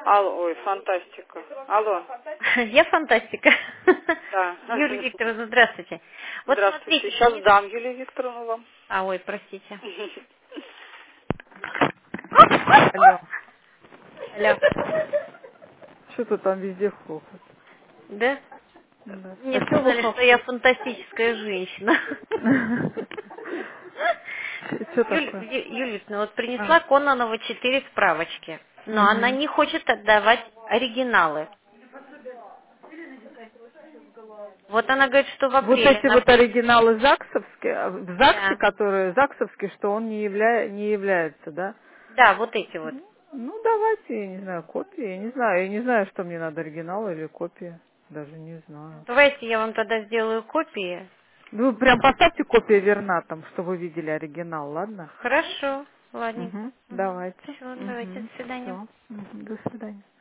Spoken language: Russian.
Алло, ой, фантастика. Алло. Я фантастика. Да. Юлия Викторовна, здравствуйте. Вот Здравствуйте. смотрите. Сейчас дам Юлию Викторовну вам. Ой, простите. Алло. Алло. Что-то там везде хлопает. Да? Да. Мне А что вы сказали, что я хлопаете? фантастическая женщина. Что такое? Юлия Викторовна, вот А. принесла Кононова 4 справочки, но она Мгм. не хочет отдавать оригиналы. Вот она говорит, что в Вот апреле эти она... вот оригиналы ЗАГСовские, в ЗАГСе, Да. которые ЗАГСовские, что он не является, да? Да, вот эти вот. Ну, давайте, я не знаю, копии, я не знаю, что мне надо, оригинал или копия, даже не знаю. Давайте я вам тогда сделаю копии. Ну, прям поставьте копия верна там, чтобы вы видели оригинал, ладно? Хорошо, ладненько. Угу, давайте. Все, давайте, Угу, до свидания. все. Угу, до свидания.